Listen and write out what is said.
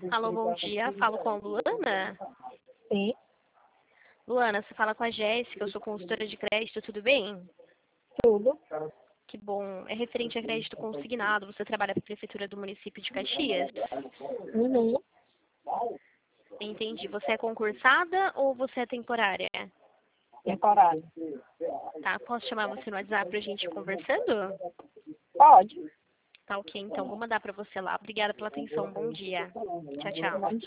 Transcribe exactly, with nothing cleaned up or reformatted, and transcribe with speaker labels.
Speaker 1: Alô, bom dia. Falo com a Luana.
Speaker 2: Sim,
Speaker 1: Luana, você fala com a Jéssica, eu sou consultora de crédito, tudo bem?
Speaker 2: tudo.
Speaker 1: Que bom. É referente a crédito consignado, você trabalha para a Prefeitura do município de Caxias?
Speaker 2: Uhum.
Speaker 1: Entendi. Você é concursada ou você é temporária?
Speaker 2: Temporário.
Speaker 1: Tá, posso chamar você no WhatsApp pra gente ir conversando?
Speaker 2: Pode.
Speaker 1: Tá ok, então vou mandar para você lá. Obrigada pela atenção, bom dia. Tchau, tchau.
Speaker 2: Bom dia.